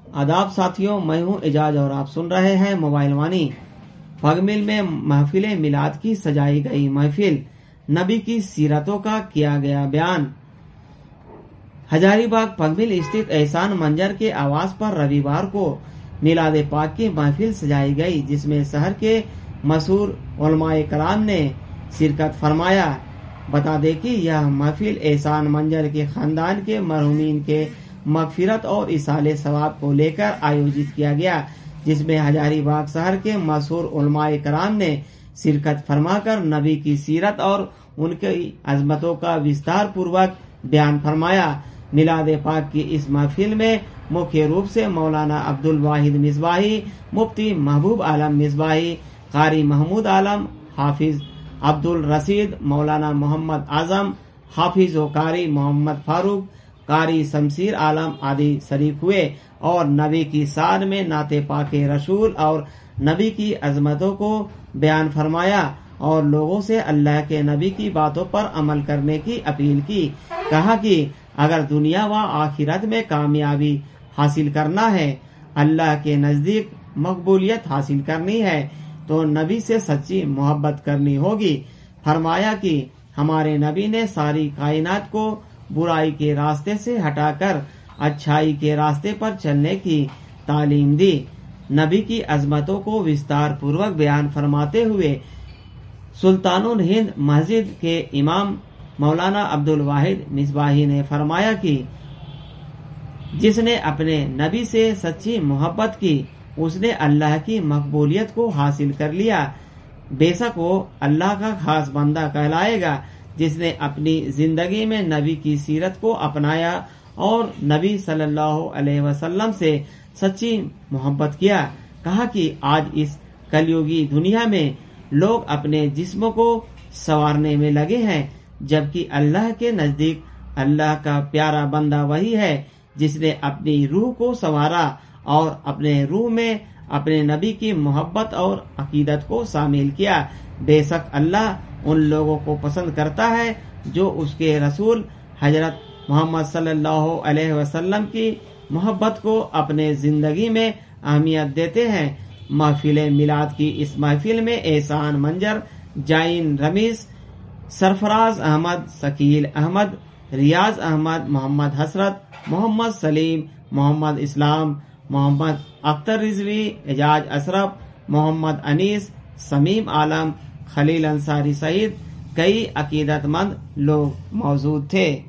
आदाब साथियों, मैं हूं एजाज और आप सुन रहे हैं मोबाइल वाणी। पगमिल में महफिल मिलाद की सजाई गई महफिल, नबी की सीरतों का किया गया बयान। हजारीबाग पगमिल स्थित एहसान मंजर के आवास पर रविवार को मिलाद पाक की महफिल सजाई गई, जिसमें शहर के मशहूर उलमाए कराम ने शिरकत फरमाया। बता दें कि यह महफिल एहसान मंजर के खानदान के मरहूमीन के मगफिरत और इसाले सवाब को लेकर आयोजित किया गया, जिसमें हजारीबाग शहर के मशहूर उलमाए कराम ने शिरकत फरमाकर नबी की सीरत और उनकी अजमतों का विस्तार पूर्वक बयान फरमाया। मिलाद पाक की इस महफिल में मुख्य रूप से मौलाना अब्दुल वाहिद मिसबाही, मुफ्ती महबूब आलम मिसबाही, कारी महमूद आलम, हाफिज अब्दुल रशीद, मौलाना मोहम्मद आजम, हाफिज व कारी मोहम्मद फारूक, कारी शमशीर आलम आदि शरीक हुए और नबी की शान में नाते पाके रसूल और नबी की अजमतों को बयान फरमाया और लोगों से अल्लाह के नबी की बातों पर अमल करने की अपील की। कहा कि अगर दुनिया व आखिरत में कामयाबी हासिल करना है, अल्लाह के नजदीक मकबूलियत हासिल करनी है, तो नबी से सच्ची मोहब्बत करनी होगी। फरमाया कि हमारे नबी ने सारी कायनात को बुराई के रास्ते से हटाकर अच्छाई के रास्ते पर चलने की तालीम दी। नबी की अजमतों को विस्तार पूर्वक बयान फरमाते हुए सुल्तानुल हिंद मस्जिद के इमाम मौलाना अब्दुल वाहिद मिसबाही ने फरमाया कि जिसने अपने नबी से सच्ची मोहब्बत की, उसने अल्लाह की मकबूलियत को हासिल कर लिया। बेशक वो अल्लाह का खास बंदा कहलाएगा जिसने अपनी जिंदगी में नबी की सीरत को अपनाया और नबी सल्लल्लाहु अलैहि वसल्लम से सच्ची मोहब्बत किया। कहा कि आज इस कलयुगी दुनिया में लोग अपने जिस्म को संवारने में लगे हैं, जबकि अल्लाह के नजदीक अल्लाह का प्यारा बंदा वही है जिसने अपनी रूह को संवारा और अपने रूह में अपने नबी की मोहब्बत और अकीदत को शामिल किया। बेशक अल्लाह उन लोगों को पसंद करता है जो उसके रसूल हजरत मोहम्मद सल्लल्लाहु अलैहि वसल्लम की मोहब्बत को अपने जिंदगी में अहमियत देते हैं। महफिल मिलाद की इस महफिल में एहसान मंजर, जाइन रमीज, सरफराज अहमद, शकील अहमद, रियाज अहमद, मोहम्मद हसरत, मोहम्मद सलीम, मोहम्मद इस्लाम, मोहम्मद अख्तर रिजवी, एजाज अशरफ, मोहम्मद अनीस, समीम आलम, खलील अंसारी सहित कई अकीदतमंद लोग मौजूद थे।